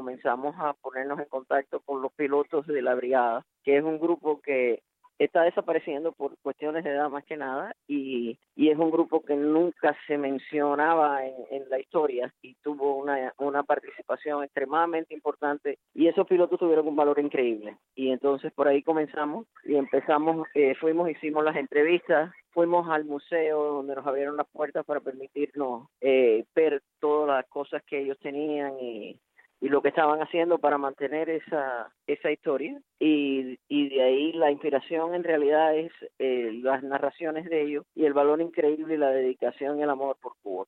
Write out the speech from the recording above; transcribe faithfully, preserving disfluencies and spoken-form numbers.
comenzamos a ponernos en contacto con los pilotos de la brigada, que es un grupo que está desapareciendo por cuestiones de edad más que nada, y, y es un grupo que nunca se mencionaba en, en la historia y tuvo una, una participación extremadamente importante, y esos pilotos tuvieron un valor increíble. Y entonces por ahí comenzamos y empezamos, eh, fuimos, hicimos las entrevistas, fuimos al museo donde nos abrieron las puertas para permitirnos eh, ver todas las cosas que ellos tenían y y lo que estaban haciendo para mantener esa esa historia, y, y de ahí la inspiración en realidad es eh, las narraciones de ellos y el valor increíble y la dedicación y el amor por Cuba.